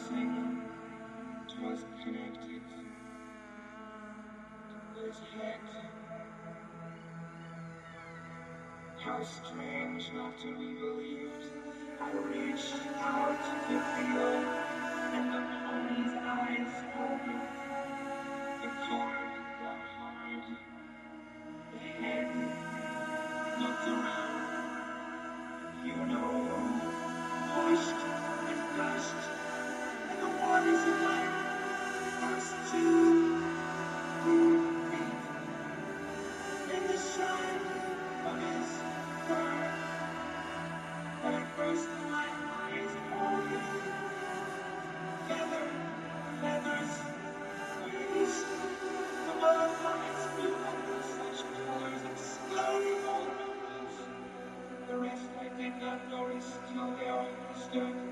everything was connected to his head. How strange, after we believed, I reached out to feel, and the pony's eyes opened. The cord got hard. The head looked around. You know, moist and dust, and the waters of life us two who beat in the sun of his fur. But at first my eyes opened. Feathers, wings, the butterflies flew under such colors exploding all around us. The rest I did not notice till they all understood.